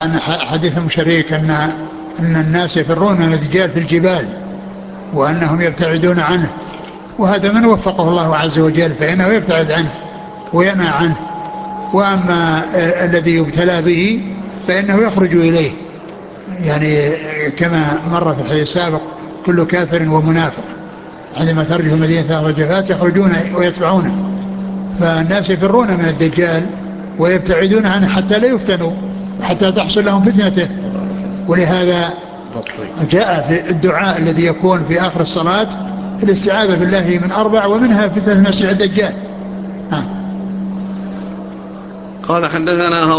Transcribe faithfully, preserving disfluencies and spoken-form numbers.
عن حديث مشريك أن أن الناس يفرون من الدجال في الجبال وأنهم يبتعدون عنه، وهذا من وفقه الله عز وجل فإنه يبتعد عنه وينهى عنه. وأما الذي يبتلى به فإنه يخرج إليه، يعني كما مر في الحديث السابق: كل كافر ومنافق عندما ترجف المدينة الرجفات يخرجون ويتبعونه. فالناس يفرون من الدجال ويبتعدون عنه حتى لا يفتنوا حتى تحصل لهم فتنته. ولهذا جاء في الدعاء الذي يكون في آخر الصلاة الاستعاذة بالله من أربع، ومنها فتنة المسيح الدجال. قال: حدثنا